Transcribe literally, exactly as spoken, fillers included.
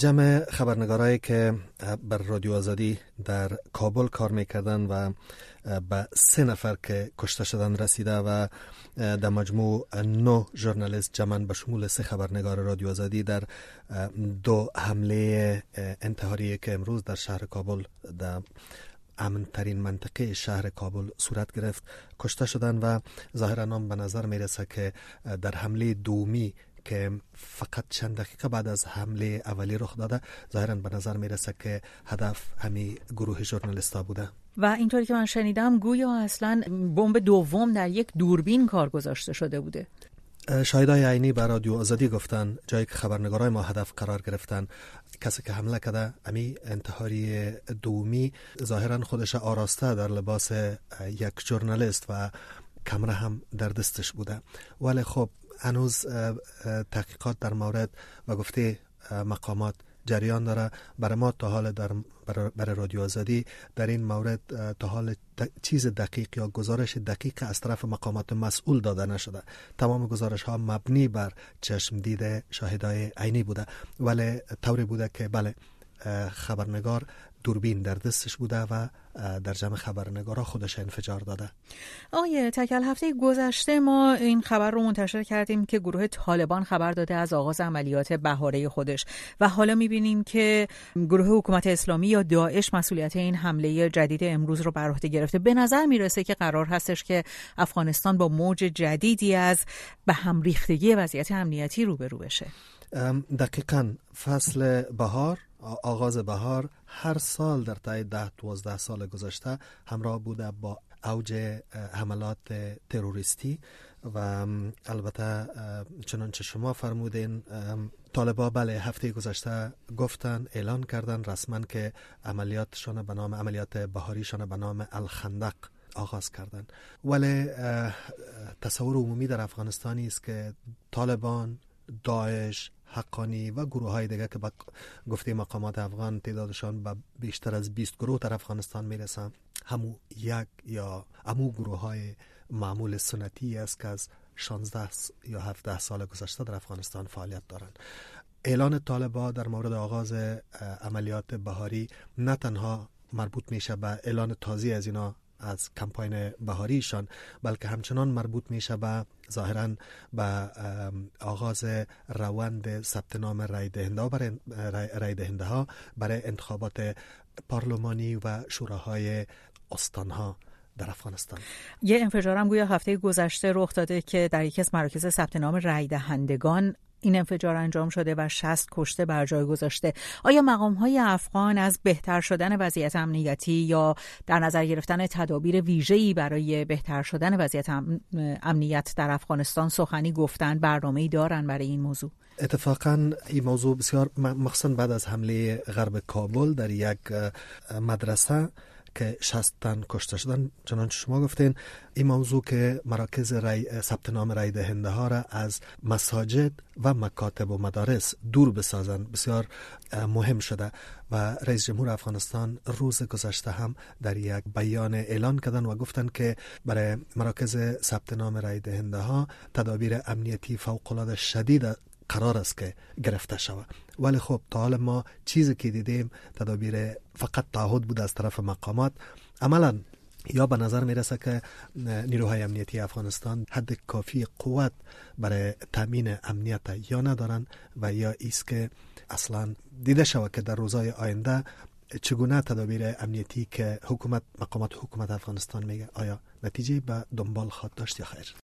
جمع خبرنگارایی که بر رادیو آزادی در کابل کار میکردن و به سه نفر که کشته شدن رسیده و در مجموع نه ژورنالیست جمعاً به شمول سه خبرنگار رادیو آزادی در دو حمله انتحاری که امروز در شهر کابل در امن ترین منطقه شهر کابل صورت گرفت کشته شدن و ظاهراً هم به نظر میرسه که در حمله دومی که فقط چند دقیقه بعد از حمله اولی رخ داده ظاهراً به نظر میرسه که هدف همین گروه ژورنالیست‌ها بوده و اینطوری که من شنیدم گویا اصلا بمب دوم در یک دوربین کار گذاشته شده بوده. شاهدای عینی بر رادیو آزادی گفتن جایی که خبرنگارای ما هدف قرار گرفتن کسی که حمله کرده امی انتحاری دومی ظاهراً خودش آراسته در لباس یک ژورنالیست و کامera هم در دستش بوده، ولی خب هنوز تحقیقات در مورد و گفته مقامات جریان داره. برای ما تا حال در برای رادیو آزادی در این مورد تا حال چیز دقیق یا گزارش دقیق از طرف مقامات مسئول داده نشده. تمام گزارش ها مبنی بر چشم دیده شاهدای عینی بوده، ولی طوری بوده که بله خبرنگار دوربین در دستش بوده و در جمع خبرنگارا خودش انفجار داده. آقای تکل، هفته گذشته ما این خبر رو منتشر کردیم که گروه طالبان خبر داده از آغاز عملیات بهاره خودش و حالا می‌بینیم که گروه حکومت اسلامی یا داعش مسئولیت این حمله جدید امروز رو بر عهده گرفته. به نظر میرسه که قرار هستش که افغانستان با موج جدیدی از به هم ریختگی وضعیت امنیتی روبرو بشه. دقیقاً فصل بهار، آغاز بهار هر سال در طی ده دوازده سال گذشته همراه بوده با اوج حملات تروریستی و البته چنانچه شما فرمودین طالبان بله هفته گذشته گفتن اعلان کردن رسما که عملیاتشان به نام عملیات بهاریشان به نام الخندق آغاز کردن، ولی تصور عمومی در افغانستانی است که طالبان، داعش، حقانی و گروه های دیگه که با گفته مقامات افغان تعدادشان به بیشتر از بیست گروه در افغانستان میرسن، همو یک یا همو گروه های معمول سنتی است که از شانزده یا هفده سال گذشته در افغانستان فعالیت دارند. اعلان طالبان در مورد آغاز عملیات بهاری نه تنها مربوط میشه به اعلان تازی از اینا از کمپاین بهاریشان، بلکه همچنان مربوط میشه به ظاهراً به آغاز روند ثبت نام رای دهنده ها برای رای دهنده ها برای انتخابات پارلمانی و شوراهای استانها در افغانستان. یه انفجار هم گویا هفته گذشته رخ داده که در یکی از مراکز ثبت نام رای دهندگان این انفجار انجام شده و شصت کشته بر جای گذاشته. آیا مقام‌های افغان از بهتر شدن وضعیت امنیتی یا در نظر گرفتن تدابیر ویژه‌ای برای بهتر شدن وضعیت امنیت در افغانستان سخنی گفتن، برنامه‌ای دارن برای این موضوع؟ اتفاقاً این موضوع بسیار مخصوصاً بعد از حمله غرب کابل در یک مدرسه که شصت تن کشته شدن، چنانچه شما گفتین این موضوع که مراکز رای ثبت نام رای دهنده ها را از مساجد و مکاتب و مدارس دور بسازن بسیار مهم شده و رئیس جمهور افغانستان روز گذشته هم در یک بیان اعلان کردن و گفتن که برای مراکز ثبت نام رای دهنده ها تدابیر امنیتی فوق العاده شدید قرار است که گرفته شود. ولی خب تا حال ما چیزی که دیدیم تدابیر فقط تعهد بود از طرف مقامات. عملا یا به نظر میرسه که نیروهای امنیتی افغانستان حد کافی قوت برای تامین امنیت یا ندارن و یا ایست که اصلا دیده شود که در روزهای آینده چگونه تدابیر امنیتی که حکومت مقامات حکومت افغانستان میگه آیا نتیجه به دنبال خواهد داشت یا خیر.